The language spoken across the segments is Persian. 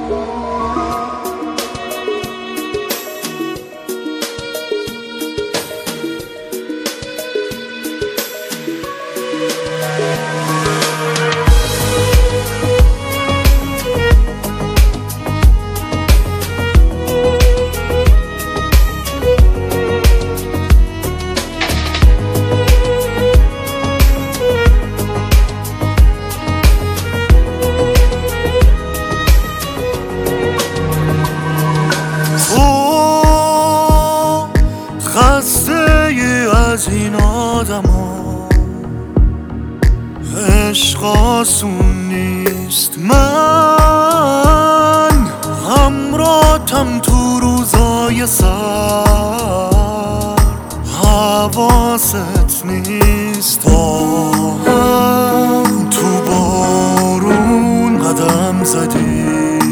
از این آدما عشق آسون نیست. من همراهتم تو روزای سر، حواست نیست. با هم تو بارون قدم زدی،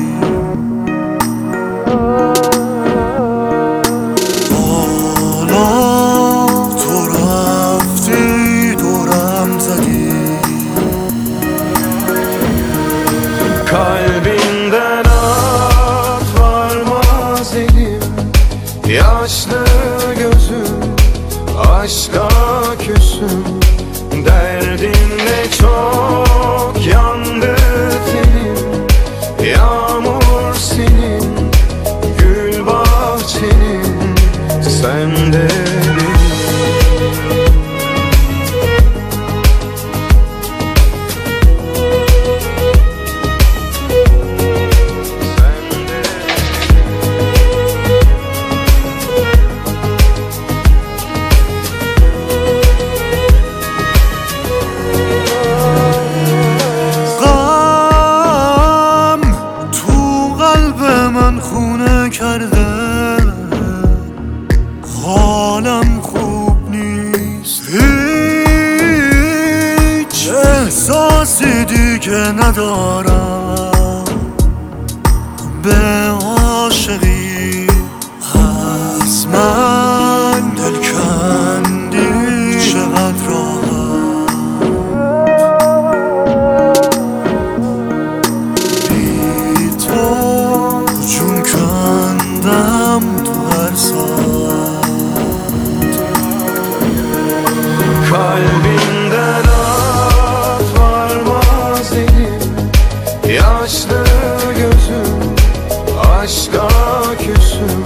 kalbinden at varmaz elim, yaşlı gözüm aşka küsüm. Derdinle çok yandı tenim, yağmur senin, gül bahçenin, sen de خونه کرده، حالم خوب نیست. هیچ احساسی دیگه ندارم به عاشقی. از من دل کندی چقدر راحت، بی تو جون کندم تو هر ساعت. kalbinden at varmaz elim, yaşlı gözüm aşka küsüm.